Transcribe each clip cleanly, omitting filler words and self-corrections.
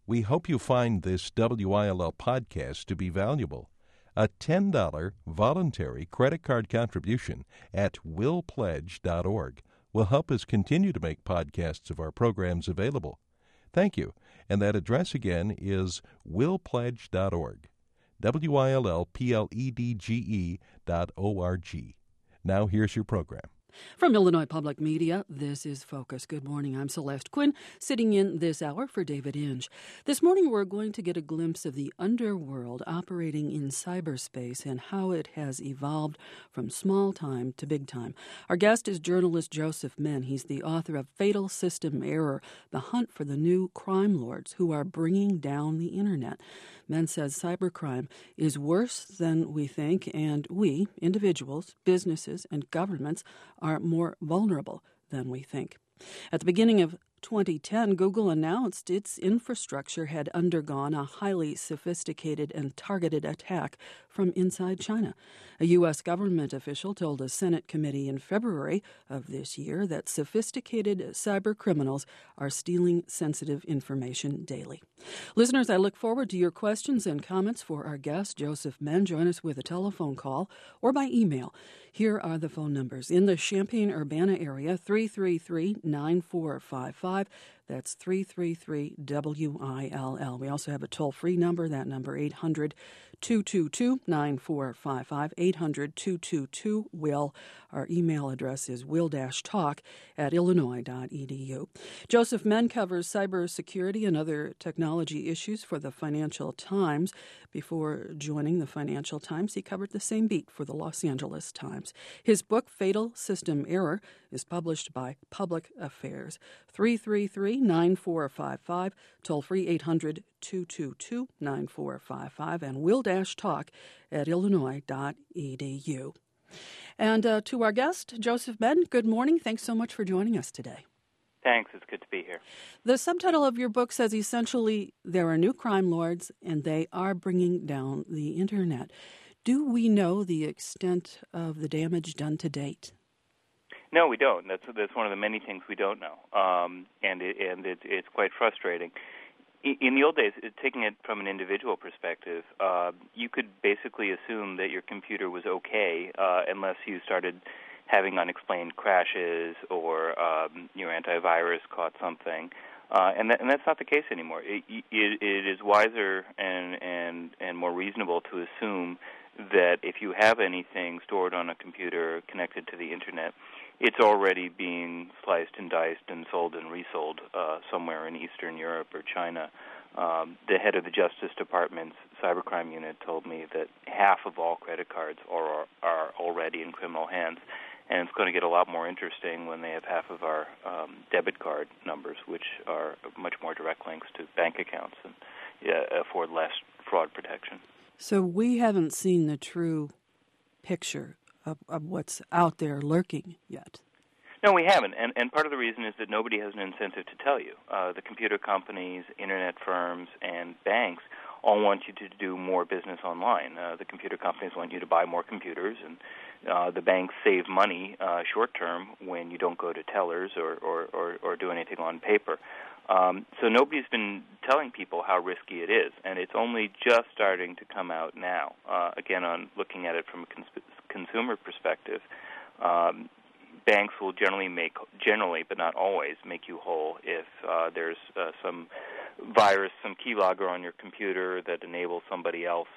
We hope you find this WILL podcast to be valuable. A $10 voluntary credit card contribution at willpledge.org will help us continue to make podcasts of our programs available. Thank you. And that address again is willpledge.org. WILLPLEDGE.org. Now here's your program. From Illinois Public Media, this is Focus. Good morning. I'm Celeste Quinn, sitting in this hour for David Inge. This morning, we're going to get a glimpse of the underworld operating in cyberspace and how it has evolved from small time to big time. Our guest is journalist Joseph Menn. He's the author of Fatal System Error, The Hunt for the New Crime Lords Who Are Bringing Down the Internet. Menn says cybercrime is worse than we think, and we, individuals, businesses, and governments, are more vulnerable than we think. At the beginning of 2010, Google announced its infrastructure had undergone a highly sophisticated and targeted attack from inside China. A U.S. government official told a Senate committee in February of this year that sophisticated cyber criminals are stealing sensitive information daily. Listeners, I look forward to your questions and comments for our guest, Joseph Menn. Join us with a telephone call or by email. Here are the phone numbers. In the Champaign-Urbana area, 333-9455. That's 333-WILL. We also have a toll-free number, that number 800-222-9455, 800-222-WILL. Our email address is will-talk@illinois.edu. Joseph Menn covers cybersecurity and other technology issues for the Financial Times. Before joining the Financial Times, he covered the same beat for the Los Angeles Times. His book, Fatal System Error, is published by Public Affairs. 333-9455, toll-free 800-222-9455, and will-talk@illinois.edu. And to our guest, Joseph Menn, good morning. Thanks so much for joining us today. Thanks. It's good to be here. The subtitle of your book says essentially there are new crime lords and they are bringing down the Internet. Do we know the extent of the damage done to date? No, we don't. That's one of the many things we don't know, and it's quite frustrating. In the old days, taking it from an individual perspective, you could basically assume that your computer was okay unless you started having unexplained crashes or your antivirus caught something, and that's not the case anymore. It is wiser and more reasonable to assume that if you have anything stored on a computer connected to the Internet, it's already being sliced and diced and sold and resold somewhere in Eastern Europe or China. The head of the Justice Department's cybercrime unit told me that half of all credit cards are already in criminal hands, and it's going to get a lot more interesting when they have half of our debit card numbers, which are much more direct links to bank accounts and afford less fraud protection. So we haven't seen the true picture of what's out there lurking yet. No, we haven't, and part of the reason is that nobody has an incentive to tell you. The computer companies, internet firms, and banks all want you to do more business online. The computer companies want you to buy more computers, and the banks save money short term when you don't go to tellers or do anything on paper. So nobody's been telling people how risky it is, and it's only just starting to come out now. Again, on looking at it from a consumer perspective, banks will generally, but not always, make you whole if there's some virus, some keylogger on your computer that enables somebody else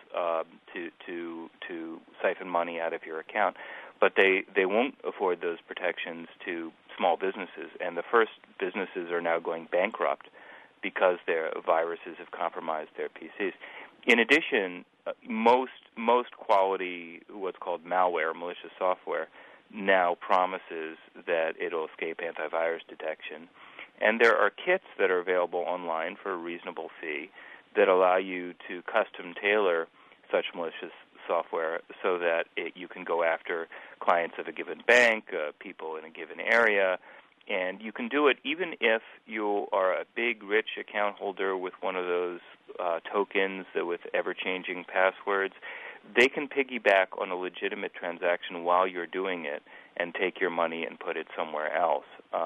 to siphon money out of your account. But they won't afford those protections to small businesses, and the first businesses are now going bankrupt because their viruses have compromised their PCs. In addition, most quality, what's called malware, malicious software, now promises that it'll escape antivirus detection. And there are kits that are available online for a reasonable fee that allow you to custom tailor such malicious software so that you can go after clients of a given bank, people in a given area, and you can do it even if you are a big, rich account holder with one of those tokens with ever-changing passwords. They can piggyback on a legitimate transaction while you're doing it and take your money and put it somewhere else.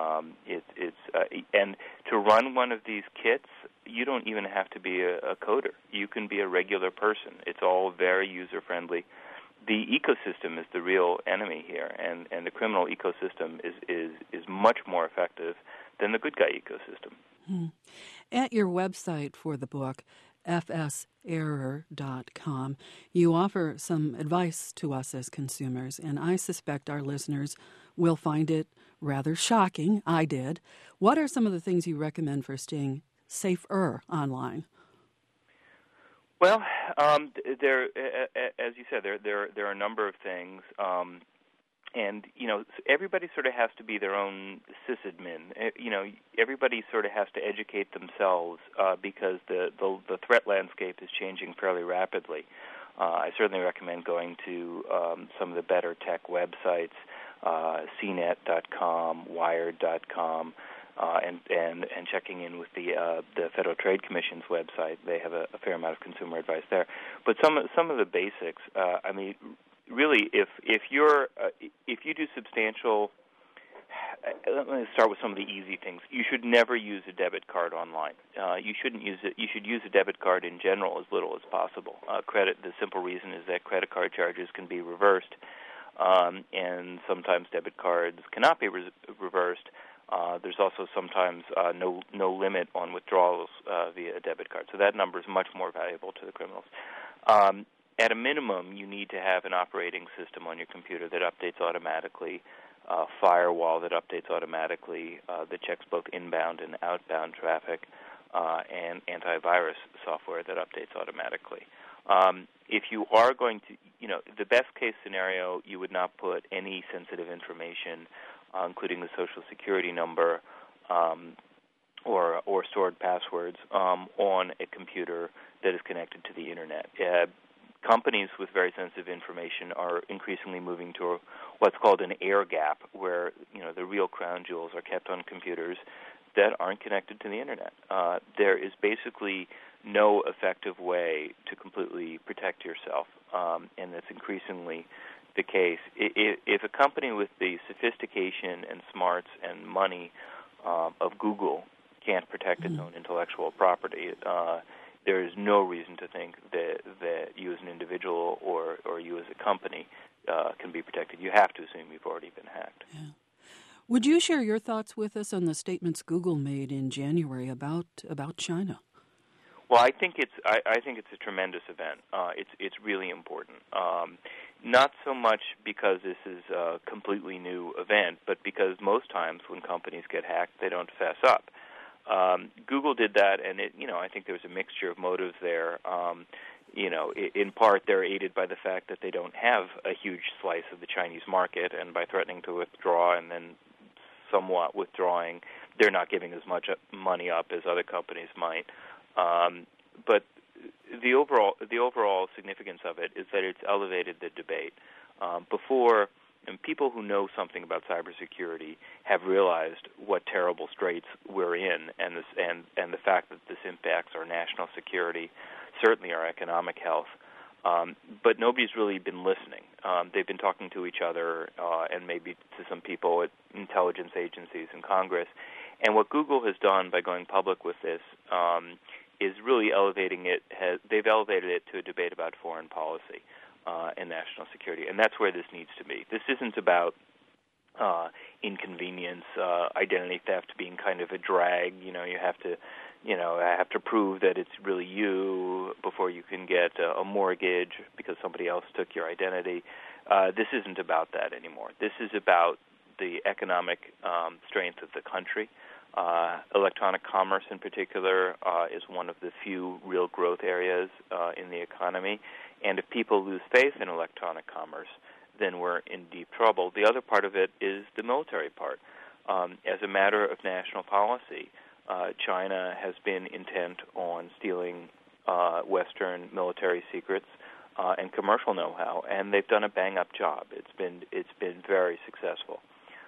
And to run one of these kits, you don't even have to be a coder. You can be a regular person. It's all very user-friendly. The ecosystem is the real enemy here, and the criminal ecosystem is much more effective than the good guy ecosystem. At your website for the book, fserror.com, you offer some advice to us as consumers, and I suspect our listeners will find it rather shocking. I did. What are some of the things you recommend for staying safer online? Well, there, as you said, there are a number of things, and everybody sort of has to be their own sysadmin. Everybody sort of has to educate themselves because the threat landscape is changing fairly rapidly. I certainly recommend going to some of the better tech websites, CNET.com, Wired.com. And checking in with the Federal Trade Commission's website. They have a fair amount of consumer advice there. But some of the basics. Really, if you do substantial. Let me start with some of the easy things. You should never use a debit card online. You shouldn't use it. You should use a debit card in general as little as possible. The simple reason is that credit card charges can be reversed, and sometimes debit cards cannot be reversed. There's also sometimes no limit on withdrawals via a debit card. So that number is much more valuable to the criminals. At a minimum, you need to have an operating system on your computer that updates automatically, firewall that updates automatically, that checks both inbound and outbound traffic, and antivirus software that updates automatically. If you are going to, the best case scenario, you would not put any sensitive information, including the Social Security number or stored passwords, on a computer that is connected to the Internet. Companies with very sensitive information are increasingly moving to what's called an air gap, where the real crown jewels are kept on computers that aren't connected to the Internet. There is basically no effective way to completely protect yourself, and that's increasingly the case. If a company with the sophistication and smarts and money of Google can't protect its own intellectual property, there is no reason to think that you as an individual or you as a company can be protected. You have to assume you've already been hacked. Yeah. Would you share your thoughts with us on the statements Google made in January about China? Well, I think it's a tremendous event. It's really important. Not so much because this is a completely new event, but because most times when companies get hacked, they don't fess up. Google did that, and I think there was a mixture of motives there. In part, they're aided by the fact that they don't have a huge slice of the Chinese market, and by threatening to withdraw and then somewhat withdrawing, they're not giving as much money up as other companies might. But the overall significance of it is that it's elevated the debate. Before, and people who know something about cybersecurity have realized what terrible straits we're in, and the fact that this impacts our national security, certainly our economic health. But nobody's really been listening. They've been talking to each other and maybe to some people at intelligence agencies and Congress. And what Google has done by going public with this is really elevating it. They've elevated it to a debate about foreign policy and national security, and that's where this needs to be. This isn't about inconvenience, identity theft being kind of a drag. You have to prove that it's really you before you can get a mortgage because somebody else took your identity. This isn't about that anymore. This is about the economic strength of the country. Electronic commerce, in particular, is one of the few real growth areas in the economy. And if people lose faith in electronic commerce, then we're in deep trouble. The other part of it is the military part. As a matter of national policy, China has been intent on stealing Western military secrets and commercial know-how, and they've done a bang-up job. It's been very successful.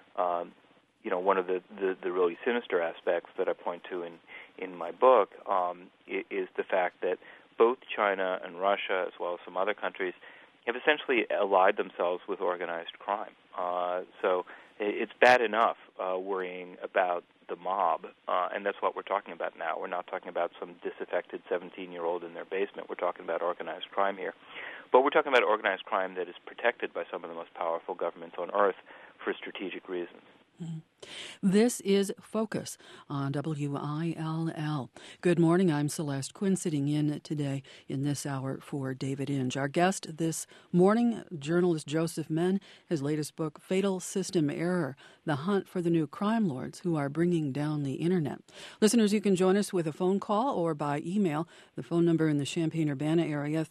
One of the really sinister aspects that I point to in my book is the fact that both China and Russia, as well as some other countries, have essentially allied themselves with organized crime. So it's bad enough worrying about the mob, and that's what we're talking about now. We're not talking about some disaffected 17-year-old in their basement. We're talking about organized crime here. But we're talking about organized crime that is protected by some of the most powerful governments on earth for strategic reasons. Mm-hmm. This is Focus on WILL. Good morning. I'm Celeste Quinn, sitting in today in this hour for David Inge. Our guest this morning, journalist Joseph Menn, his latest book, Fatal System Error, The Hunt for the New Crime Lords Who Are Bringing Down the Internet. Listeners, you can join us with a phone call or by email. The phone number in the Champaign-Urbana area,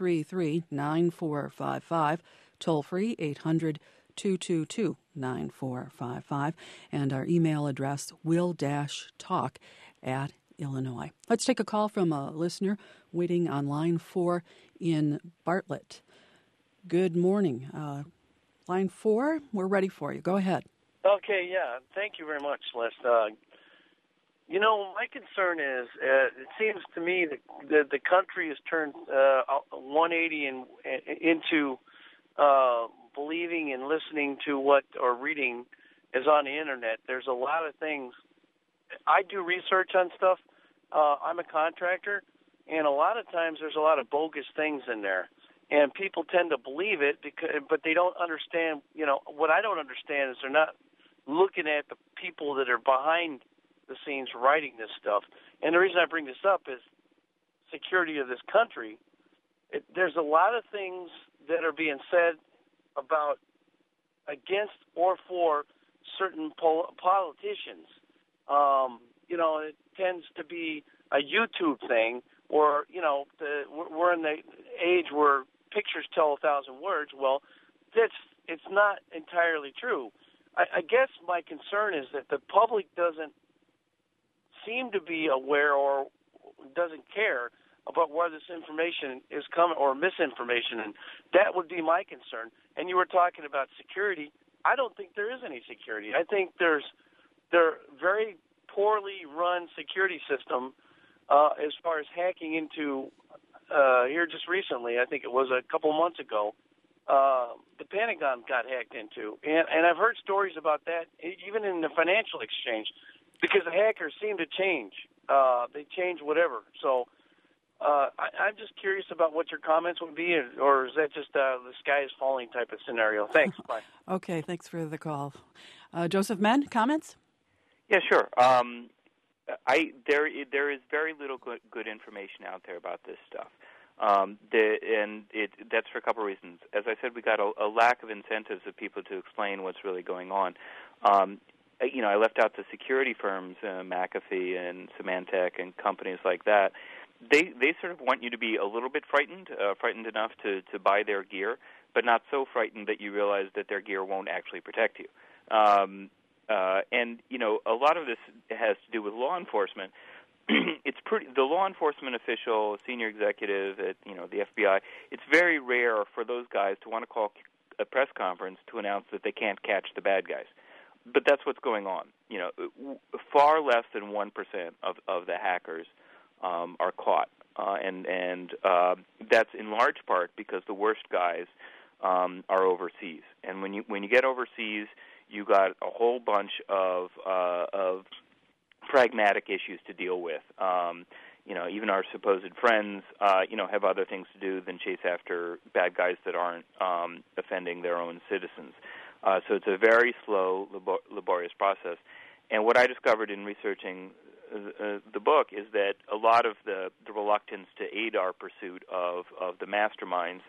333-9455, toll-free 800-222-9455, and our email address will-talk@Illinois. Let's take a call from a listener waiting on line 4 in Bartlett. Good morning. Line 4, we're ready for you. Go ahead. Okay, yeah. Thank you very much, Celeste. My concern is it seems to me that the country has turned 180 into believing and listening to or reading is on the internet. There's a lot of things. I do research on stuff. I'm a contractor, and a lot of times there's a lot of bogus things in there, and people tend to believe it but they don't understand. What I don't understand is they're not looking at the people that are behind the scenes writing this stuff. And the reason I bring this up is security of this country. There's a lot of things that are being said about against or for certain politicians. It tends to be a YouTube thing, or we're in the age where pictures tell 1,000 words. Well, it's not entirely true. I guess my concern is that the public doesn't seem to be aware or doesn't care about where this information is coming, or misinformation, and that would be my concern. And you were talking about security. I don't think there is any security. I think they're very poorly run security system as far as hacking into here just recently. I think it was a couple months ago. The Pentagon got hacked into, and I've heard stories about that even in the financial exchange, because the hackers seem to change. They change whatever. So I'm just curious about what your comments would be, or is that just the sky is falling type of scenario? Thanks. Bye. Okay, thanks for the call. Joseph Menn, comments? Yeah, sure. There is very little good information out there about this stuff. That's for a couple of reasons. As I said, we got a lack of incentives of people to explain what's really going on. I left out the security firms, McAfee and Symantec and companies like that. They sort of want you to be a little bit frightened enough to buy their gear, but not so frightened that you realize that their gear won't actually protect you. A lot of this has to do with law enforcement. The law enforcement official, senior executive at the FBI. It's very rare for those guys to want to call a press conference to announce that they can't catch the bad guys. But that's what's going on. Far less than 1% of the hackers are caught, and that's in large part because the worst guys are overseas. And when you get overseas, you got a whole bunch of pragmatic issues to deal with. Even our supposed friends, have other things to do than chase after bad guys that aren't offending their own citizens. So it's a very slow, laborious process. And what I discovered in researching the book is that a lot of the reluctance to aid our pursuit of the masterminds,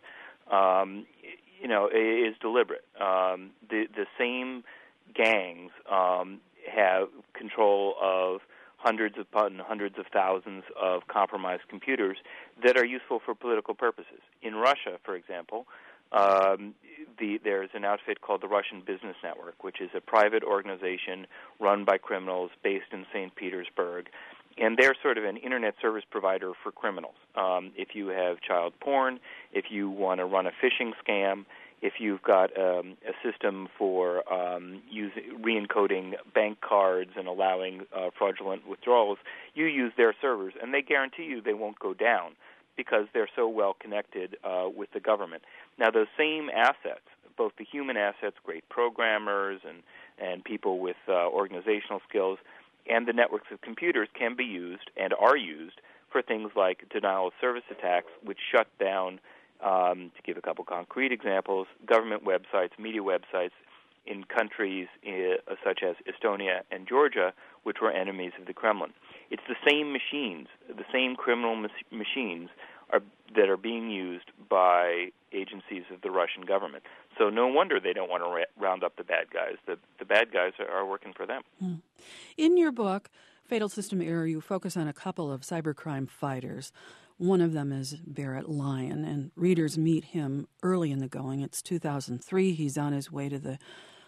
is deliberate. The same gangs have control of hundreds of thousands of compromised computers that are useful for political purposes. In Russia, for example, there's an outfit called the Russian Business Network, which is a private organization run by criminals based in St. Petersburg, and they're sort of an internet service provider for criminals. If you have child porn, if you want to run a phishing scam, if you've got a system for re-encoding bank cards and allowing fraudulent withdrawals, you use their servers, and they guarantee you they won't go down. because they're so well connected with the government. Now, those same assets, both the human assets, great programmers and people with organizational skills, and the networks of computers can be used and are used for things like denial of service attacks, which shut down, to give a couple concrete examples, government websites, media websites in countries such as Estonia and Georgia, which were enemies of the Kremlin. It's the same machines, the same criminal machines that are being used by agencies of the Russian government. So no wonder they don't want to round up the bad guys. The bad guys are working for them. In your book, Fatal System Error, you focus on a couple of cybercrime fighters. One of them is Barrett Lyon, and readers meet him early in the going. It's 2003. He's on his way to the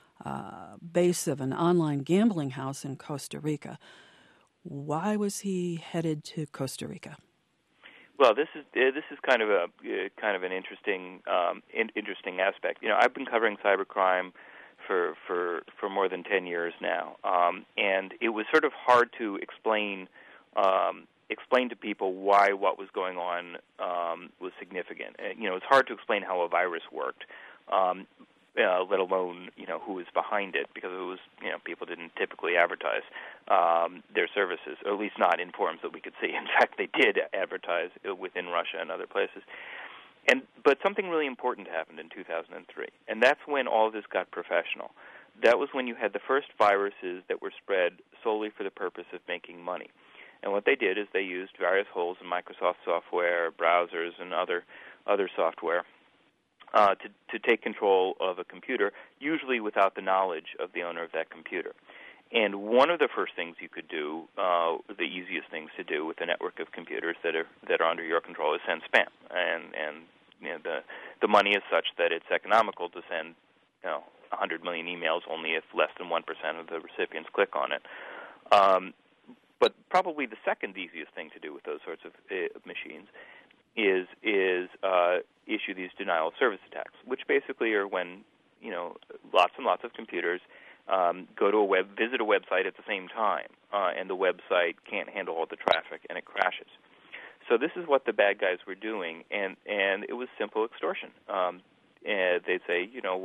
base of an online gambling house in Costa Rica. Why was he headed to Costa Rica? Well, this is kind of an interesting aspect. I've been covering cybercrime for more than 10 years now, and it was sort of hard to explain to people why what was going on was significant. It's hard to explain how a virus worked, let alone who was behind it, because it was people didn't typically advertise their services, or at least not in forms that we could see. In fact, they did advertise within Russia and other places. But something really important happened in 2003, and that's when all of this got professional. That was when you had the first viruses that were spread solely for the purpose of making money. And what they did is they used various holes in Microsoft software, browsers, and other software to take control of a computer, usually without the knowledge of the owner of that computer. And one of the first things you could do, the easiest things to do with a network of computers that are under your control, is send spam. And the money is such that it's economical to send 100 million emails only if less than 1% of the recipients click on it. But probably the second easiest thing to do with those sorts of machines is issue these denial of service attacks, which basically are when lots and lots of computers go to visit a website at the same time, and the website can't handle all the traffic and it crashes. So this is what the bad guys were doing, and it was simple extortion. And they'd say,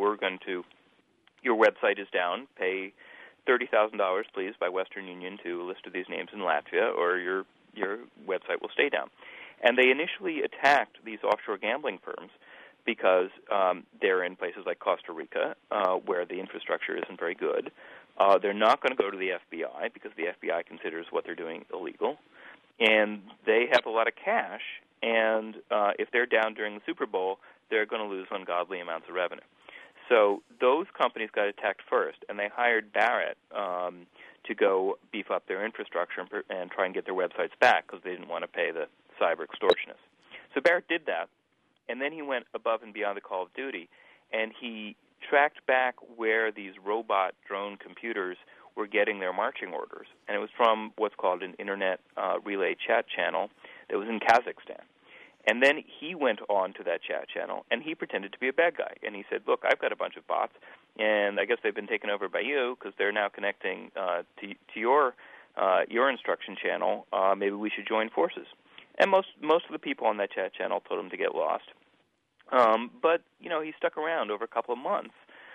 your website is down, pay $30,000, please, by Western Union to a list of these names in Latvia, or your website will stay down. And they initially attacked these offshore gambling firms because they're in places like Costa Rica, where the infrastructure isn't very good. They're not going to go to the FBI because the FBI considers what they're doing illegal. And they have a lot of cash, and if they're down during the Super Bowl, they're going to lose ungodly amounts of revenue. So those companies got attacked first, and they hired Barrett to go beef up their infrastructure and try and get their websites back because they didn't want to pay the cyber extortionists. So Barrett did that, and then he went above and beyond the call of duty, and he tracked back where these robot drone computers were getting their marching orders. And it was from what's called an internet relay chat channel that was in Kazakhstan. And then he went on to that chat channel, and he pretended to be a bad guy. And he said, look, I've got a bunch of bots, and I guess they've been taken over by you because they're now connecting to your instruction channel. Maybe we should join forces. And most of the people on that chat channel told him to get lost. But, he stuck around over a couple of months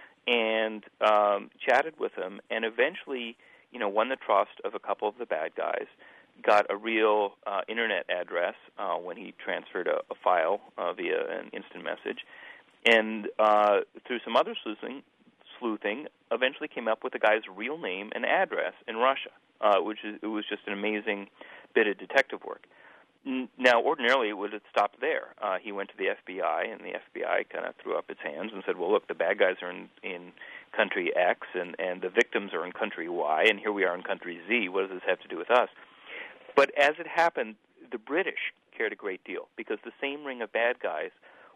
and chatted with them, and eventually, won the trust of a couple of the bad guys, got a real internet address when he transferred a file via an instant message, and through some other sleuthing, eventually came up with the guy's real name and address in Russia, it was just an amazing bit of detective work. Now, ordinarily, it would have stopped there. He went to the FBI, and the FBI kind of threw up its hands and said, well, look, the bad guys are in country X, and the victims are in country Y, and here we are in country Z. What does this have to do with us? But as it happened, the British cared a great deal because the same ring of bad guys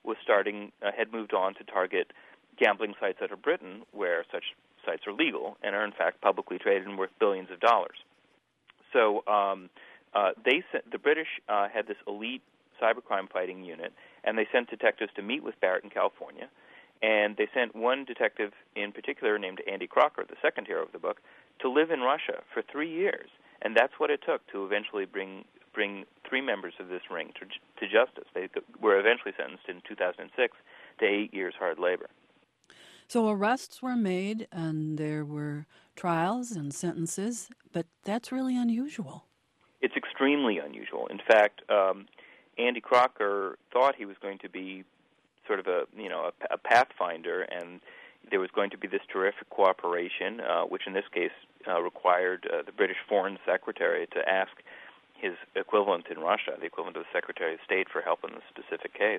had moved on to target gambling sites out of Britain where such sites are legal and are in fact publicly traded and worth billions of dollars. So the British had this elite cybercrime fighting unit, and they sent detectives to meet with Barrett in California, and they sent one detective in particular named Andy Crocker, the second hero of the book, to live in Russia for 3 years. And that's what it took to eventually bring bring 3 members of this ring to justice. They were eventually sentenced in 2006 to 8 years hard labor. So arrests were made, and there were trials and sentences, but that's really unusual. It's extremely unusual. In fact, Andy Crocker thought he was going to be sort of a pathfinder, and there was going to be this terrific cooperation, which in this case required the British Foreign Secretary to ask his equivalent in Russia, the equivalent of the Secretary of State, for help in this specific case.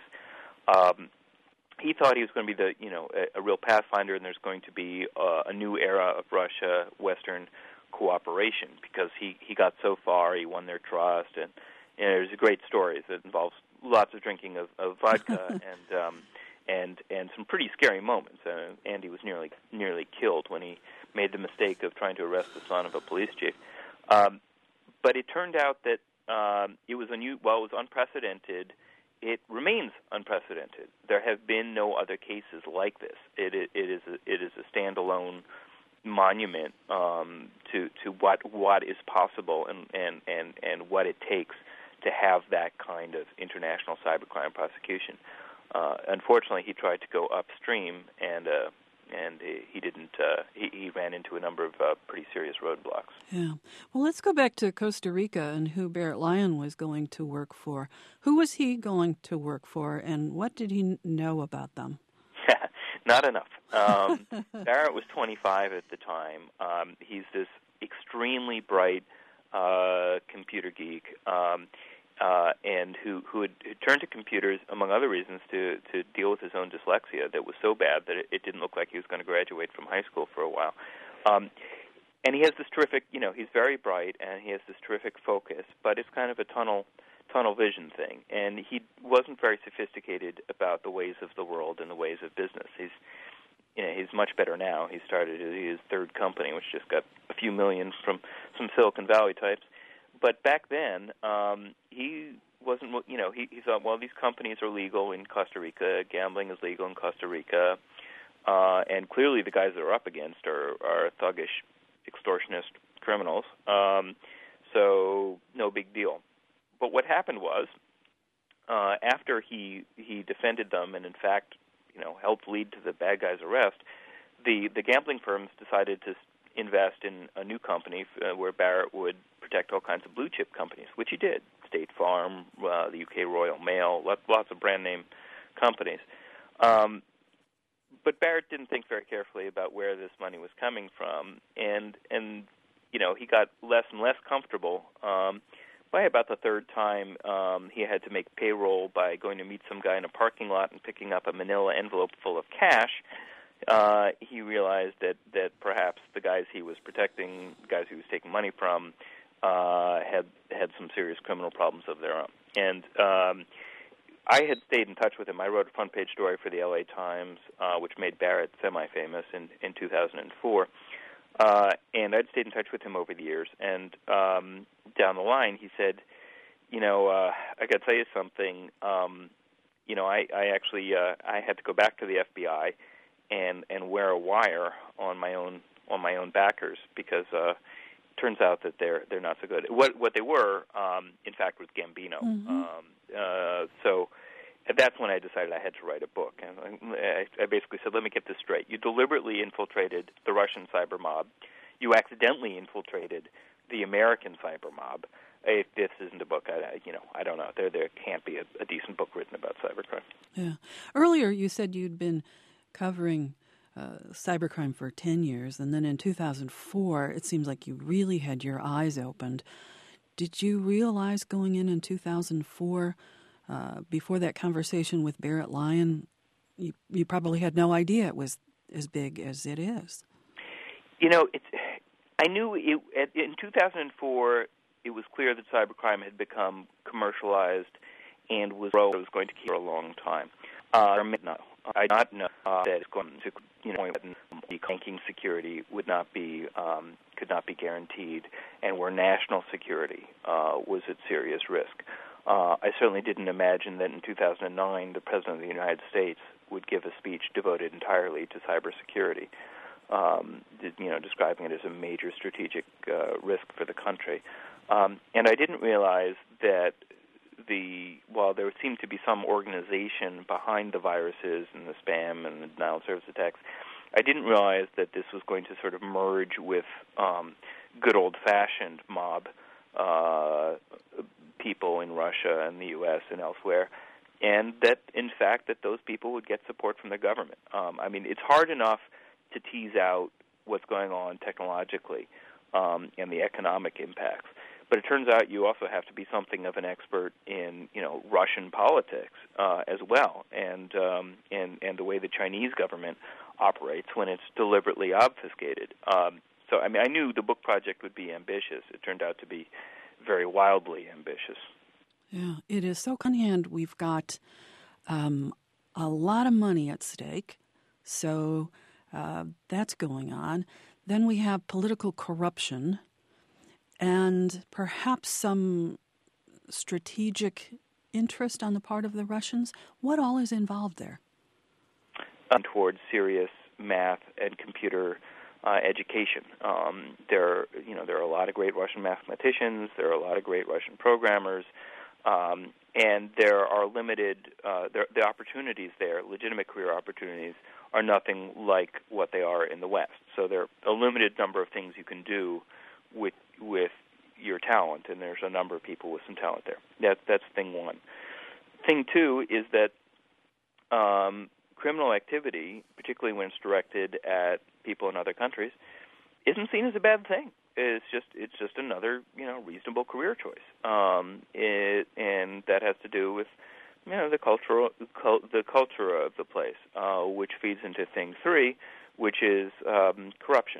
He thought he was going to be a real pathfinder, and there's going to be a new era of Russia-Western cooperation, because he got so far, he won their trust, and there's great stories that involves lots of drinking of vodka and some pretty scary moments. Andy was nearly killed when he made the mistake of trying to arrest the son of a police chief. But it turned out that it was unprecedented. It remains unprecedented. There have been no other cases like this. It is a standalone monument to what is possible and what it takes to have that kind of international cybercrime prosecution. Unfortunately, he tried to go upstream, and he didn't. He ran into a number of pretty serious roadblocks. Yeah. Well, let's go back to Costa Rica and who Barrett Lyon was going to work for. Who was he going to work for, and what did he know about them? Not enough. Barrett was 25 at the time. He's this extremely bright computer geek, and who had turned to computers, among other reasons, to deal with his own dyslexia that was so bad that it didn't look like he was going to graduate from high school for a while. And he has this terrific, he's very bright, and he has this terrific focus, but it's kind of a tunnel vision thing. And he wasn't very sophisticated about the ways of the world and the ways of business. He's much better now. He started his third company, which just got a few million from some Silicon Valley types. But back then, he wasn't, he thought, well, these companies are legal in Costa Rica, gambling is legal in Costa Rica, and clearly the guys that are up against are thuggish, extortionist criminals, so no big deal. But what happened was, after he defended them and, in fact, helped lead to the bad guy's arrest, the gambling firms decided to invest in a new company where Barrett would protect all kinds of blue-chip companies, which he did. State Farm, the UK Royal Mail, lots of brand-name companies. But Barrett didn't think very carefully about where this money was coming from, and he got less and less comfortable. By about the third time, he had to make payroll by going to meet some guy in a parking lot and picking up a manila envelope full of cash. He realized that perhaps the guys he was protecting, the guys he was taking money from, had some serious criminal problems of their own. And I had stayed in touch with him. I wrote a front-page story for the LA Times, which made Barrett semi-famous in 2004. And I'd stayed in touch with him over the years. And down the line, he said, I got to tell you something. I actually I had to go back to the FBI and wear a wire on my own backers because turns out that they're not so good. What they were, in fact, was Gambino. Mm-hmm. So that's when I decided I had to write a book. And I basically said, let me get this straight. You deliberately infiltrated the Russian cyber mob. You accidentally infiltrated the American cyber mob. If this isn't a book, I don't know. There can't be a decent book written about cybercrime. Yeah. Earlier, you said you'd been covering cybercrime for 10 years, and then in 2004, it seems like you really had your eyes opened. Did you realize going in 2004, before that conversation with Barrett Lyon, you probably had no idea it was as big as it is? I knew in 2004, it was clear that cybercrime had become commercialized and was going to keep for a long time. I did not know that it's going to point the banking security would not be could not be guaranteed, and where national security was at serious risk. I certainly didn't imagine that in 2009 the President of the United States would give a speech devoted entirely to cybersecurity, describing it as a major strategic risk for the country. And I didn't realize that while there seemed to be some organization behind the viruses and the spam and the denial of service attacks, I didn't realize that this was going to sort of merge with good old-fashioned mob people in Russia and the U.S. and elsewhere, and that, in fact, that those people would get support from the government. I mean, it's hard enough to tease out what's going on technologically and the economic impacts. But it turns out you also have to be something of an expert in, Russian politics as well, and the way the Chinese government operates when it's deliberately obfuscated. So, I mean, I knew the book project would be ambitious. It turned out to be very wildly ambitious. Yeah, it is. So on hand, we've got a lot of money at stake, so that's going on. Then we have political corruption and perhaps some strategic interest on the part of the Russians. What all is involved there? Towards serious math and computer education. There are a lot of great Russian mathematicians. There are a lot of great Russian programmers. And there are limited, the opportunities there, legitimate career opportunities, are nothing like what they are in the West. So there are a limited number of things you can do with your talent, and there's a number of people with some talent there. That's thing one. Thing two is that criminal activity, particularly when it's directed at people in other countries, isn't seen as a bad thing. It's just another reasonable career choice, and that has to do with the culture of the place, which feeds into thing three, which is corruption.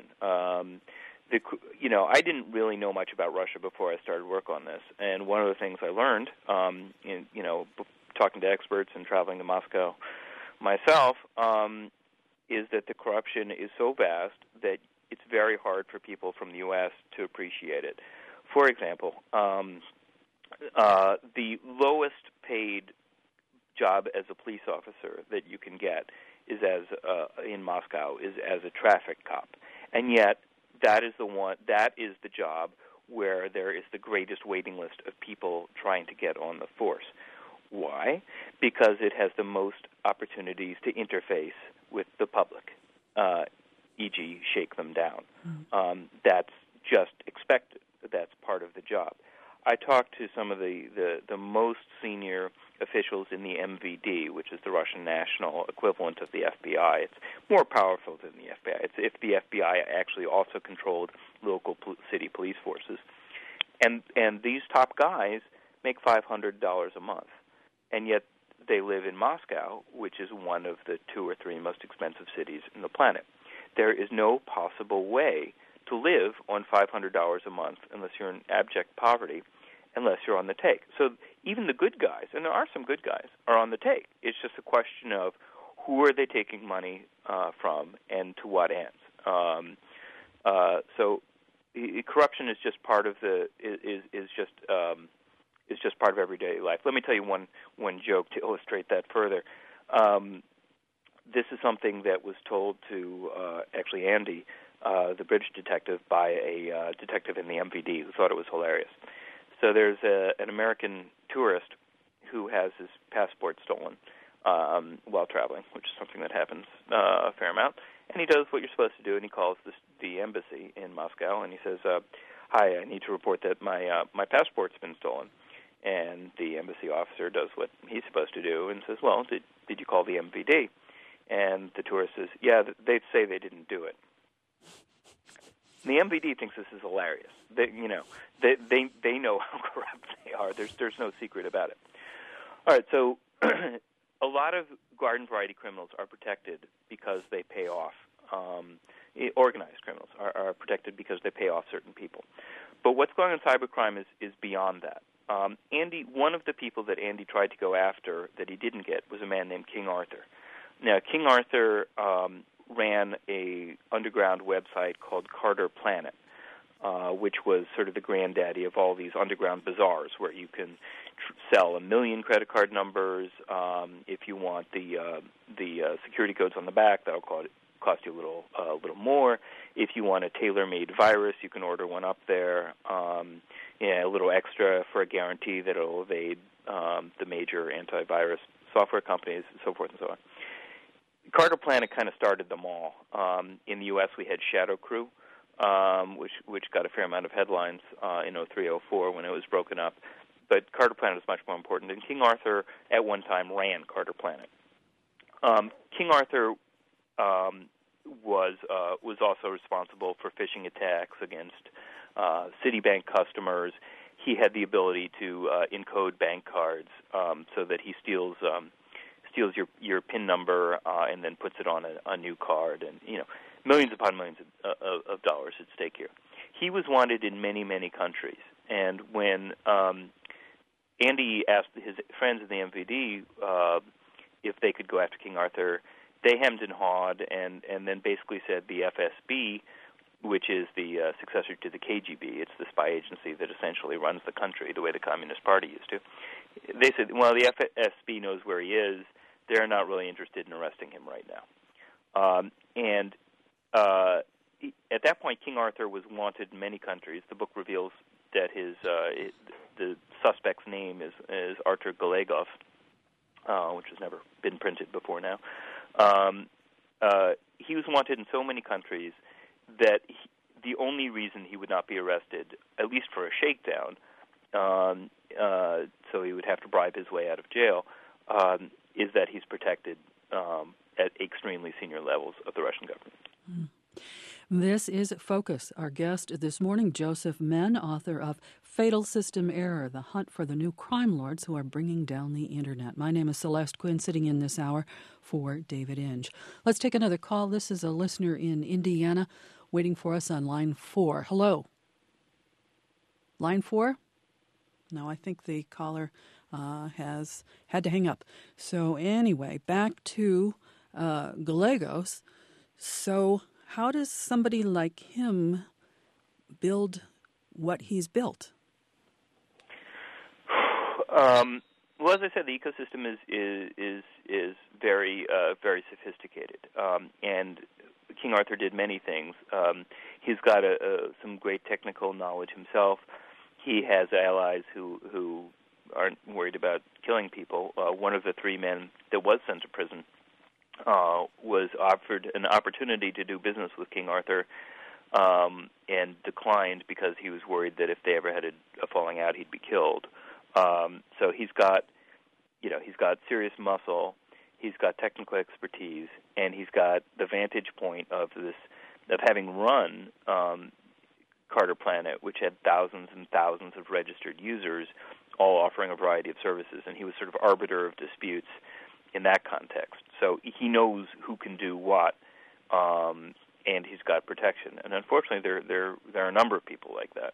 I didn't really know much about Russia before I started work on this, and one of the things I learned, talking to experts and traveling to Moscow myself, is that the corruption is so vast that it's very hard for people from the U.S. to appreciate it. For example, the lowest paid job as a police officer that you can get is in Moscow is as a traffic cop, and yet that is the job where there is the greatest waiting list of people trying to get on the force. Why? Because it has the most opportunities to interface with the public, e.g., shake them down. That's just expected. That's part of the job. I talked to some of the most senior officials in the MVD, which is the Russian national equivalent of the FBI. It's more powerful than the FBI. It's if the FBI actually also controlled local city police forces. And these top guys make $500 a month, and yet they live in Moscow, which is one of the 2 or 3 most expensive cities in the planet. There is no possible way to live on $500 a month unless you're in abject poverty, unless you're on the take. So even the good guys, and there are some good guys, are on the take. It's just a question of who are they taking money from and to what ends. So corruption is just part of is just part of everyday life. Let me tell you one joke to illustrate that further. This is something that was told to actually Andy, the British detective, by a detective in the MVD who thought it was hilarious. So there's an American tourist who has his passport stolen while traveling, which is something that happens a fair amount. And he does what you're supposed to do, and he calls the embassy in Moscow, and he says, "Hi, I need to report that my passport's been stolen." And the embassy officer does what he's supposed to do and says, "Well, did you call the MVD?" And the tourist says, "Yeah, they'd say they didn't do it." And the MVD thinks this is hilarious. They know how corrupt they are. There's no secret about it. All right, so a lot of garden variety criminals are protected because they pay off. Organized criminals are protected because they pay off certain people. But what's going on in cybercrime is beyond that. One of the people that Andy tried to go after that he didn't get was a man named King Arthur. Now, King Arthur ran a underground website called Carter Planet, which was sort of the granddaddy of all these underground bazaars where you can sell 1 million credit card numbers. If you want the security codes on the back, that'll cost you a little more. If you want a tailor-made virus, you can order one up there. A little extra for a guarantee that it'll evade the major antivirus software companies, and so forth and so on. Carter Planet kind of started them all. In the U.S., we had Shadow Crew, which got a fair amount of headlines in 03-04 when it was broken up. But Carter Planet is much more important. And King Arthur, at one time, ran Carter Planet. King Arthur was also responsible for phishing attacks against Citibank customers. He had the ability to encode bank cards so that he steals your PIN number and then puts it on a new card, and millions upon millions of dollars at stake here. He was wanted in many, many countries, and when Andy asked his friends in the MVD if they could go after King Arthur, they hemmed and hawed, and then basically said the FSB, which is the successor to the KGB, it's the spy agency that essentially runs the country the way the Communist Party used to. They said, well, the FSB knows where he is. They're not really interested in arresting him right now. At that point, King Arthur was wanted in many countries. The book reveals that the suspect's name is Artur Gallegov, which has never been printed before now. He was wanted in so many countries that the only reason he would not be arrested, at least for a shakedown, so he would have to bribe his way out of jail, is that he's protected at extremely senior levels of the Russian government. This is Focus. Our guest this morning, Joseph Menn, author of Fatal System Error, The Hunt for the New Crime Lords Who Are Bringing Down the Internet. My name is Celeste Quinn, sitting in this hour for David Inge. Let's take another call. This is a listener in Indiana waiting for us on line 4. Hello. Line 4? No, I think the caller has had to hang up. So anyway, back to Gallegos. So how does somebody like him build what he's built? Well, as I said, the ecosystem is very very sophisticated, and King Arthur did many things. He's got some great technical knowledge himself. He has allies who aren't worried about killing people. One of the 3 men that was sent to prison was offered an opportunity to do business with King Arthur and declined because he was worried that if they ever had a falling out, he'd be killed. So he's got serious muscle, he's got technical expertise, and he's got the vantage point of having run Carter Planet, which had thousands and thousands of registered users, all offering a variety of services, and he was sort of arbiter of disputes in that context. So he knows who can do what, and he's got protection. And unfortunately, there are a number of people like that.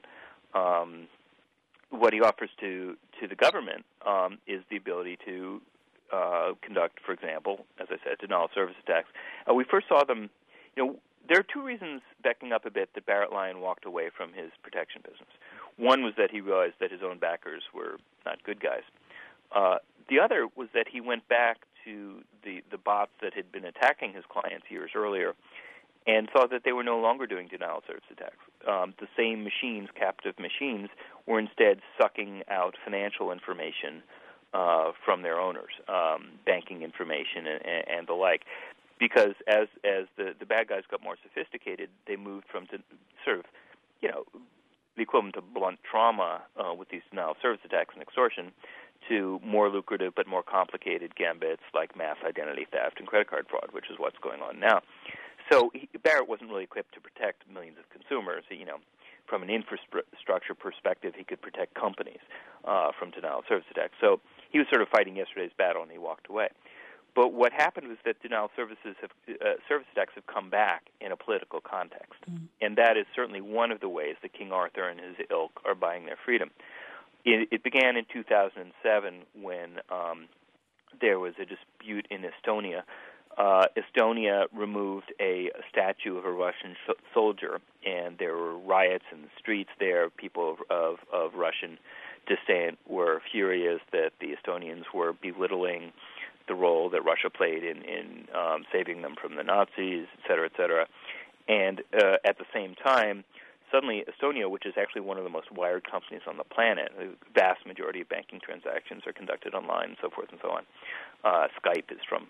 What he offers to the government is the ability to conduct, for example, as I said, denial of service attacks. We first saw them, there are 2 reasons, backing up a bit, that Barrett Lyon walked away from his protection business. One was that he realized that his own backers were not good guys. The other was that he went back to the bots that had been attacking his clients years earlier and saw that they were no longer doing denial of service attacks. The same machines, captive machines, were instead sucking out financial information from their owners, banking information and the like. Because as the bad guys got more sophisticated, they moved from sort of, the equivalent of blunt trauma with these denial of service attacks and extortion to more lucrative but more complicated gambits like mass identity theft and credit card fraud, which is what's going on now. So Barrett wasn't really equipped to protect millions of consumers. From an infrastructure perspective, he could protect companies from denial of service attacks. So he was sort of fighting yesterday's battle, and he walked away. But what happened was that denial of service attacks have come back in a political context. And that is certainly one of the ways that King Arthur and his ilk are buying their freedom. It began in 2007 when there was a dispute in Estonia. Estonia removed a statue of a Russian soldier, and there were riots in the streets there. People of Russian descent were furious that the Estonians were belittling the role that Russia played in saving them from the Nazis, et cetera, et cetera. And at the same time, suddenly Estonia, which is actually one of the most wired companies on the planet, the vast majority of banking transactions are conducted online, and so forth and so on. Skype is from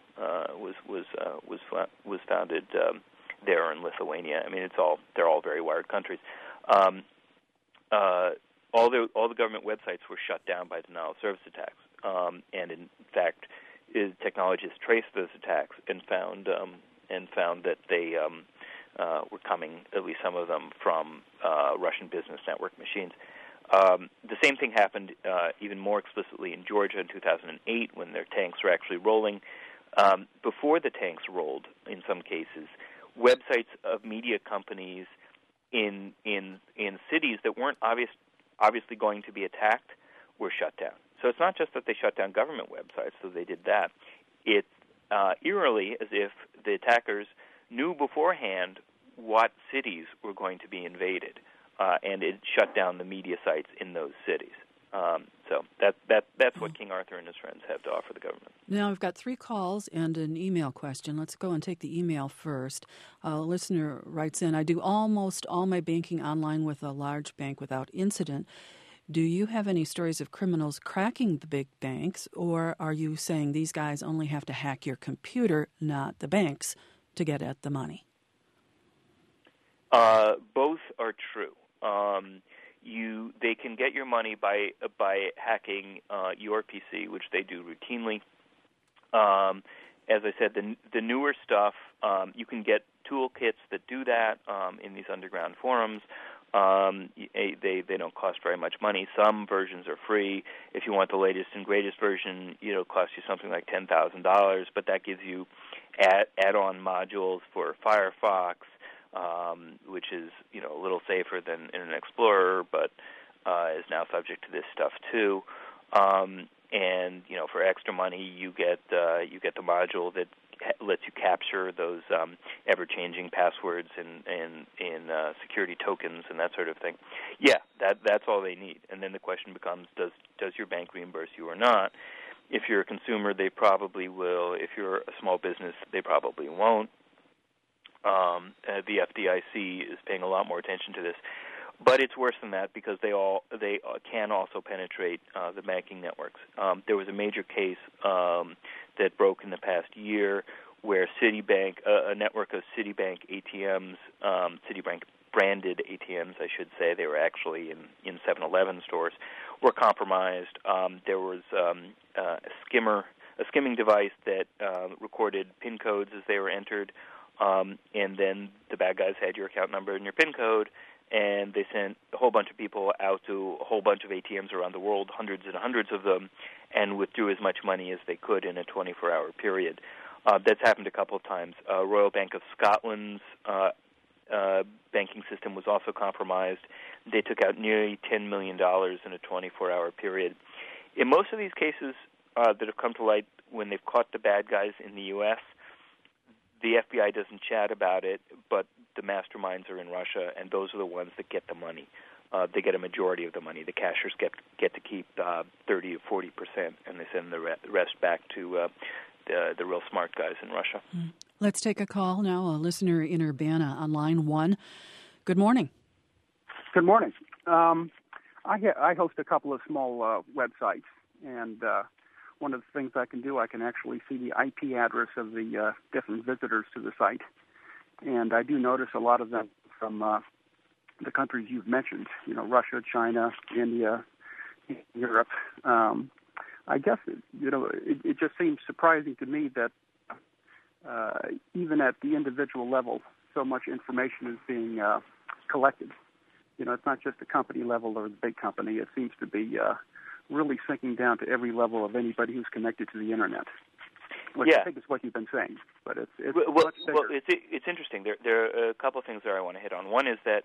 was founded there in Lithuania. I mean, they're all very wired countries. All the government websites were shut down by denial of service attacks, and in fact, technologists traced those attacks and found that they were coming, at least some of them, from Russian business network machines. The same thing happened even more explicitly in Georgia in 2008 when their tanks were actually rolling. Before the tanks rolled, in some cases, websites of media companies in cities that weren't obviously going to be attacked were shut down. So it's not just that they shut down government websites, so they did that. It's eerily as if the attackers knew beforehand what cities were going to be invaded, and it shut down the media sites in those cities. So that's what King Arthur and his friends have to offer the government. Now, I've got 3 calls and an email question. Let's go and take the email first. A listener writes in, I do almost all my banking online with a large bank without incident. Do you have any stories of criminals cracking the big banks, or are you saying these guys only have to hack your computer, not the banks, to get at the money? Both are true. They can get your money by hacking your PC, which they do routinely. As I said, the newer stuff, you can get toolkits that do that in these underground forums. They don't cost very much money. Some versions are free. If you want the latest and greatest version, it'll cost you something like $10,000, but that gives you add-on modules for Firefox, which is a little safer than Internet Explorer, but is now subject to this stuff too. And for extra money, you get the module that lets you capture those ever-changing passwords and security tokens and that sort of thing. Yeah, that's all they need. And then the question becomes, does your bank reimburse you or not? If you're a consumer, they probably will. If you're a small business, they probably won't. The FDIC is paying a lot more attention to this. But it's worse than that because they can also penetrate the banking networks. There was a major case that broke in the past year where Citibank, a network of Citibank ATMs, Citibank branded ATMs, I should say, they were actually in 7-Eleven stores, were compromised. There was a skimming device that recorded PIN codes as they were entered, and then the bad guys had your account number and your PIN code, and they sent a whole bunch of people out to a whole bunch of ATMs around the world, hundreds and hundreds of them, and withdrew as much money as they could in a 24-hour period. That's happened a couple of times. Royal Bank of Scotland's banking system was also compromised. They took out nearly $10 million in a 24-hour period. In most of these cases that have come to light when they've caught the bad guys in the U.S., the FBI doesn't chat about it, but the masterminds are in Russia, and those are the ones that get the money. They get a majority of the money. The cashers get to keep 30 or 40%, and they send the rest back to the real smart guys in Russia. Let's take a call now. A listener in Urbana on line 1. Good morning. Good morning. I host a couple of small websites, and one of the things I can do, I can actually see the IP address of the different visitors to the site. And I do notice a lot of them from the countries you've mentioned, Russia, China, India, Europe. I guess, it just seems surprising to me that even at the individual level, so much information is being collected. It's not just the company level or the big company. It seems to be really sinking down to every level of anybody who's connected to the Internet. Which I think is what you've been saying, but it's much bigger. Well, it's interesting. There are a couple of things there I want to hit on. One is that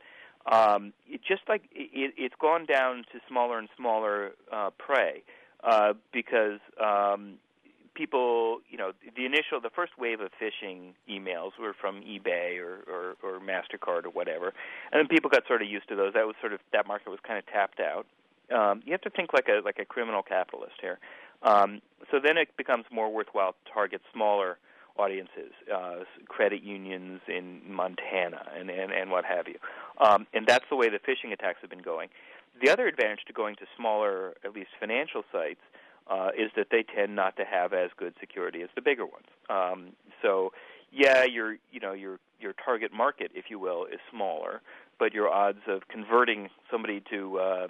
it's gone down to smaller and smaller prey because people, the first wave of phishing emails were from eBay or MasterCard or whatever, and then people got sort of used to those. That market was kind of tapped out. You have to think like a criminal capitalist here. So then it becomes more worthwhile to target smaller audiences, credit unions in Montana and what have you. And that's the way the phishing attacks have been going. The other advantage to going to smaller, at least financial sites, is that they tend not to have as good security as the bigger ones. So, yeah, your target market, if you will, is smaller, but your odds of converting somebody to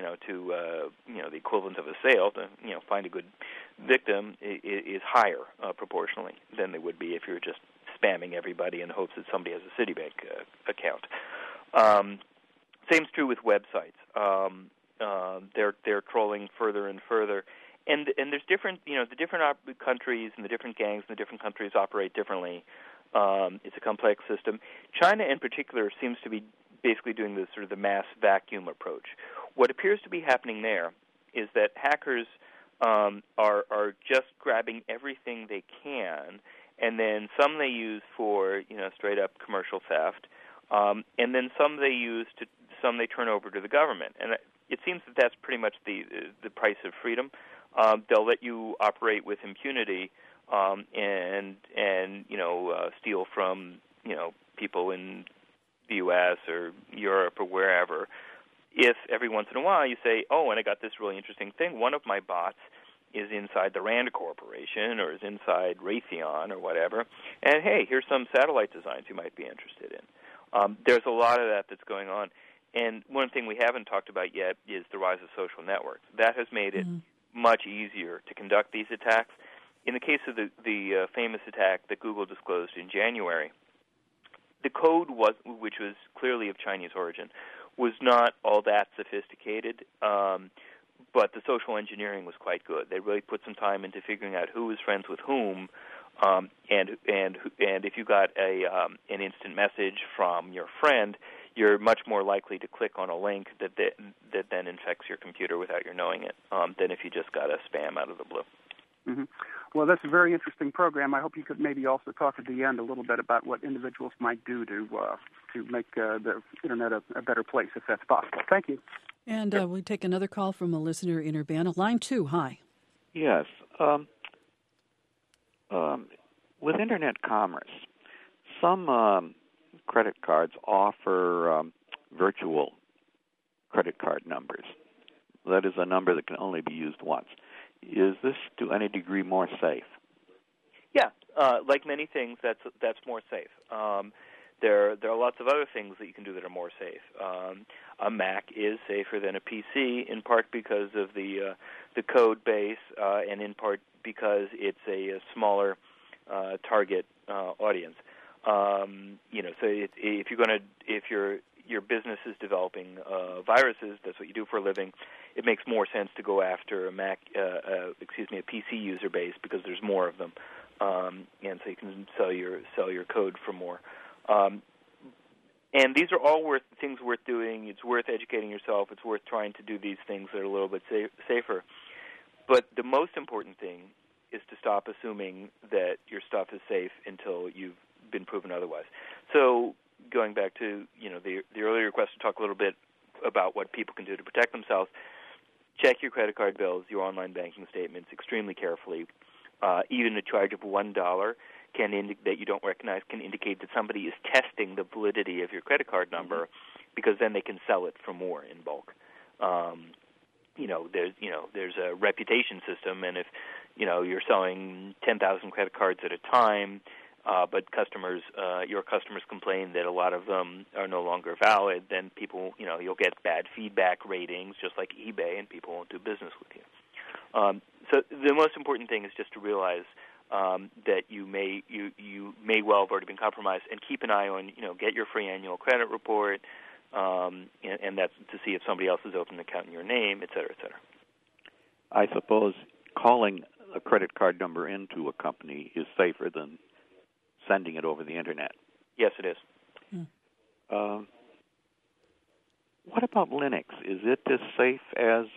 the equivalent of a sale to find a good victim is higher proportionally than they would be if you were just spamming everybody in hopes that somebody has a Citibank account. Same's true with websites. They're trolling further and further, and there's different the different countries and the different gangs in the different countries operate differently. It's a complex system. China in particular seems to be basically doing this sort of the mass vacuum approach. What appears to be happening there is that hackers are just grabbing everything they can, and then some they use for straight up commercial theft, and then some they turn over to the government. And it seems that that's pretty much the price of freedom. They'll let you operate with impunity and steal from people in the U.S. or Europe or wherever. If every once in a while you say, oh, and I got this really interesting thing, one of my bots is inside the RAND Corporation or is inside Raytheon or whatever, and hey, here's some satellite designs you might be interested in. There's a lot of that that's going on. And one thing we haven't talked about yet is the rise of social networks. That has made it much easier to conduct these attacks. In the case of the famous attack that Google disclosed in January, the code which was clearly of Chinese origin, was not all that sophisticated, but the social engineering was quite good. They really put some time into figuring out who was friends with whom, and if you got an instant message from your friend, you're much more likely to click on a link that then infects your computer without your knowing it, than if you just got a spam out of the blue. Mm-hmm. Well, that's a very interesting program. I hope you could maybe also talk at the end a little bit about what individuals might do to make the Internet a better place, if that's possible. Thank you. And we take another call from a listener in Urbana. Line 2, hi. Yes. With Internet commerce, some credit cards offer virtual credit card numbers. That is a number that can only be used once. Is this to any degree more safe? Yeah, like many things, that's more safe. There are lots of other things that you can do that are more safe. A Mac is safer than a PC, in part because of the code base, and in part because it's a smaller target audience. So if your business is developing viruses, that's what you do for a living, it makes more sense to go after a PC user base because there's more of them, and so you can sell your code for more. And these are all things worth doing. It's worth educating yourself. It's worth trying to do these things that are a little bit safer. But the most important thing is to stop assuming that your stuff is safe until you've been proven otherwise. So going back to the earlier request to talk a little bit about what people can do to protect themselves, check your credit card bills, your online banking statements extremely carefully. Even a charge of $1 that you don't recognize can indicate that somebody is testing the validity of your credit card number, because then they can sell it for more in bulk. There's a reputation system, and if you're selling 10,000 credit cards at a time, but your customers complain that a lot of them are no longer valid, then people, you'll get bad feedback ratings, just like eBay, and people won't do business with you. So the most important thing is just to realize that you may well have already been compromised, and keep an eye on, get your free annual credit report, and that's to see if somebody else has opened an account in your name, et cetera, et cetera. I suppose calling a credit card number into a company is safer than sending it over the Internet. Yes, it is. What about Linux? Is it as safe as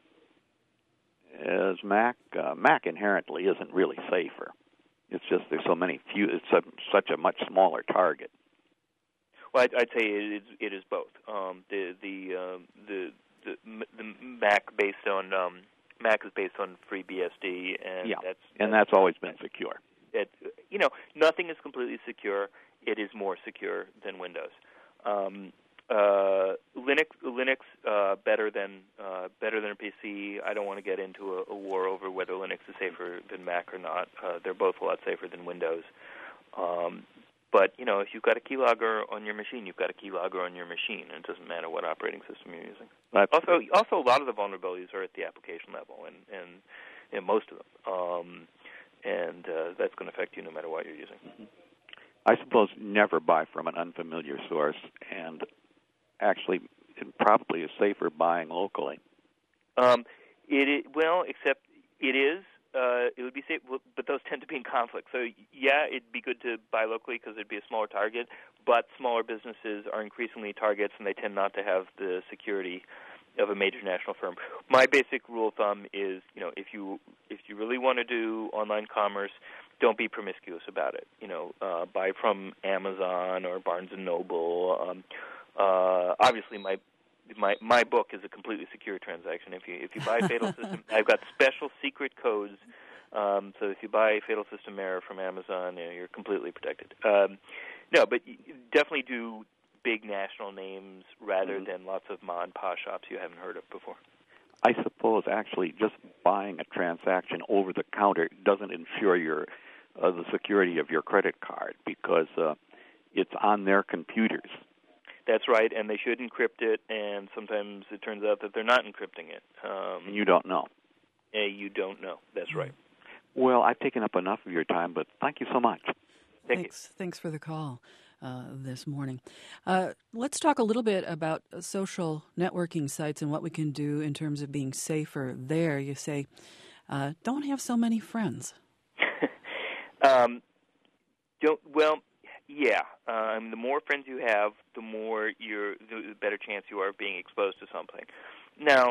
Mac? Mac inherently isn't really safer. It's just there's so many few. It's such a much smaller target. Well, I'd say it is both. The Mac based on Mac is based on FreeBSD, and that's always been secure. Nothing is completely secure. It is more secure than Windows. Linux better than a PC. I don't want to get into a war over whether Linux is safer than Mac or not. They're both a lot safer than Windows. But if you've got a keylogger on your machine, you've got a keylogger on your machine, and it doesn't matter what operating system you're using. Also, a lot of the vulnerabilities are at the application level, and most of them. And that's going to affect you no matter what you're using. Mm-hmm. I suppose never buy from an unfamiliar source, and actually it probably is safer buying locally. Except it is. It would be safe, but those tend to be in conflict. So, it'd be good to buy locally because it'd be a smaller target, but smaller businesses are increasingly targets, and they tend not to have the security of a major national firm. My basic rule of thumb is, if you really want to do online commerce, don't be promiscuous about it. Buy from Amazon or Barnes and Noble. Obviously, my book is a completely secure transaction. If you buy Fatal System, I've got special secret codes. So if you buy Fatal System Error from Amazon, you're completely protected. No, but definitely do big national names rather than lots of ma and pa shops you haven't heard of before. I suppose actually just buying a transaction over the counter doesn't ensure the security of your credit card because it's on their computers. That's right, and they should encrypt it, and sometimes it turns out that they're not encrypting it. And you don't know. You don't know. That's right. Well, I've taken up enough of your time, but thank you so much. Thanks for the call this morning. Let's talk a little bit about social networking sites and what we can do in terms of being safer there. You say, don't have so many friends. The more friends you have, the better chance you are of being exposed to something. Now,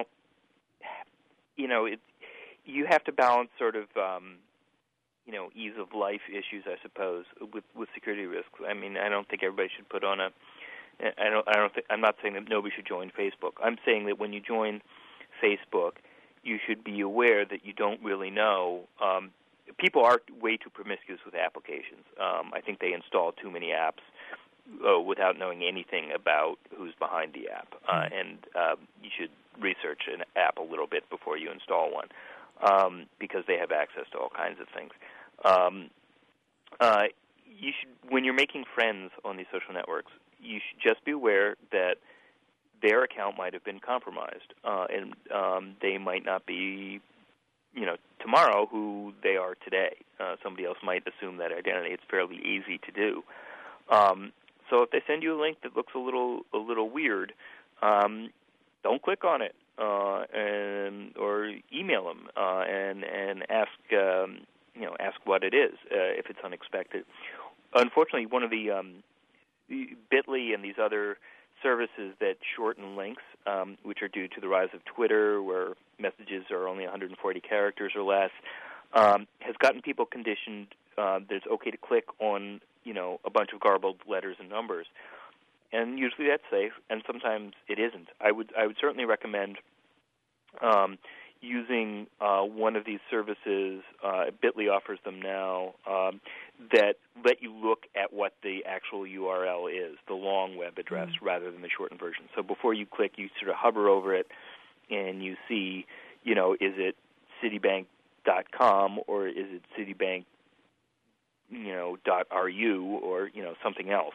you have to balance sort of, ease of life issues, I suppose, with security risks. I mean, I don't think everybody should put on I'm not saying that nobody should join Facebook. I'm saying that when you join Facebook, you should be aware that you don't really know. People are way too promiscuous with applications. I think they install too many apps without knowing anything about who's behind the app. And you should research an app a little bit before you install one because they have access to all kinds of things. You should, when you're making friends on these social networks, you should just be aware that their account might have been compromised, and they might not be tomorrow who they are today. Somebody else might assume that identity. It's fairly easy to do. So if they send you a link that looks a little weird, don't click on it, or email them and ask what it is if it's unexpected. Unfortunately, one of the Bitly and these other services that shorten links, which are due to the rise of Twitter, where messages are only 140 characters or less, has gotten people conditioned that it's okay to click on, a bunch of garbled letters and numbers. And usually that's safe, and sometimes it isn't. I would certainly recommend using one of these services. Bitly offers them now that let you look at what the actual URL is, the long web address, rather than the shortened version. So before you click, you sort of hover over it, and you see, is it Citibank.com or is it Citibank, .ru or something else.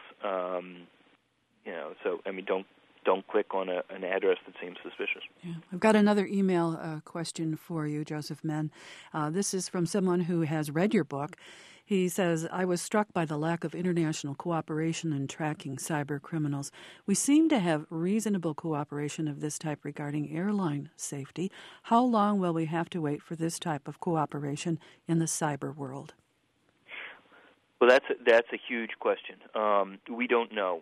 So I mean, don't click on an address that seems suspicious. Yeah. I've got another email question for you, Joseph Menn. This is from someone who has read your book. He says, I was struck by the lack of international cooperation in tracking cyber criminals. We seem to have reasonable cooperation of this type regarding airline safety. How long will we have to wait for this type of cooperation in the cyber world? Well, that's a huge question. We don't know.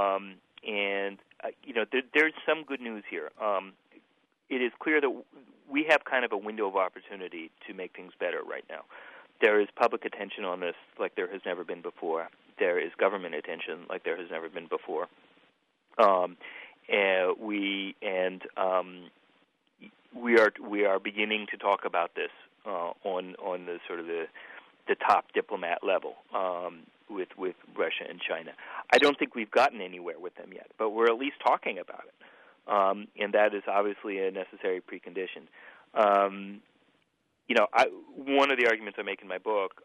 There's some good news here. It is clear that we have kind of a window of opportunity to make things better right now. There is public attention on this like there has never been before. There is government attention like there has never been before. we are beginning to talk about this on the sort of the top diplomat level with Russia and China. I don't think we've gotten anywhere with them yet, but we're at least talking about it, and that is obviously a necessary precondition. One of the arguments I make in my book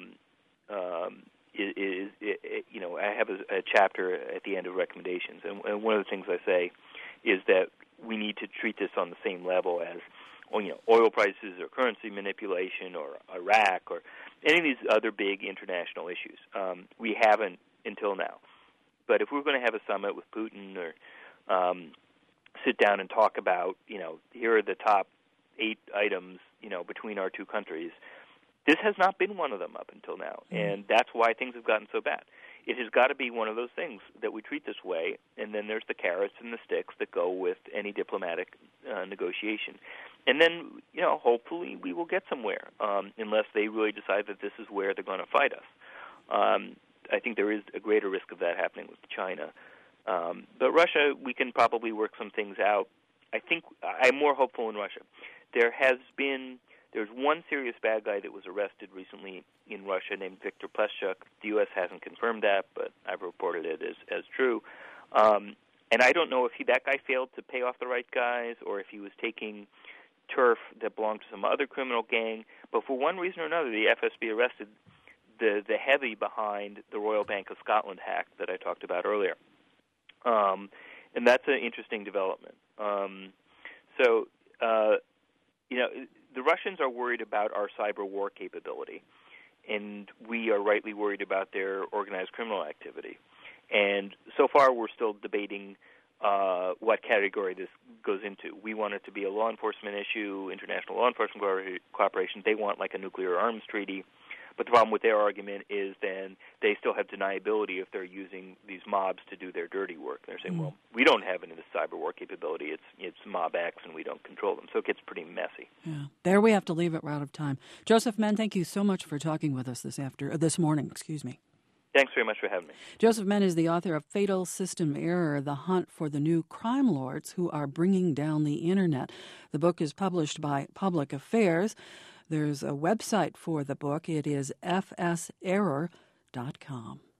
is I have a chapter at the end of recommendations, and one of the things I say is that we need to treat this on the same level as oil prices or currency manipulation or Iraq or any of these other big international issues. We haven't until now. But if we're going to have a summit with Putin or sit down and talk about, here are the top 8 items, between our two countries, this has not been one of them up until now. And that's why things have gotten so bad. It has got to be one of those things that we treat this way, and then there's the carrots and the sticks that go with any diplomatic negotiation. And then, hopefully we will get somewhere, unless they really decide that this is where they're going to fight us. I think there is a greater risk of that happening with China. But Russia, we can probably work some things out. I think I'm more hopeful in Russia. There's one serious bad guy that was arrested recently in Russia named Viktor Pleshchuk. The U.S. hasn't confirmed that, but I've reported it as true. And I don't know if that guy failed to pay off the right guys or if he was taking turf that belonged to some other criminal gang. But for one reason or another, the FSB arrested the heavy behind the Royal Bank of Scotland hack that I talked about earlier. And that's an interesting development. The Russians are worried about our cyber war capability, and we are rightly worried about their organized criminal activity. And so far, we're still debating what category this goes into. We want it to be a law enforcement issue, international law enforcement cooperation. They want like a nuclear arms treaty. But the problem with their argument is then they still have deniability if they're using these mobs to do their dirty work. They're saying, well, we don't have any of this cyber war capability. It's Mob X, and we don't control them. So it gets pretty messy. Yeah. There we have to leave it. We're out of time. Joseph Menn, thank you so much for talking with us this morning. Thanks very much for having me. Joseph Menn is the author of Fatal System Error, The Hunt for the New Crime Lords Who Are Bringing Down the Internet. The book is published by Public Affairs. There's a website for the book. It is fserror.com.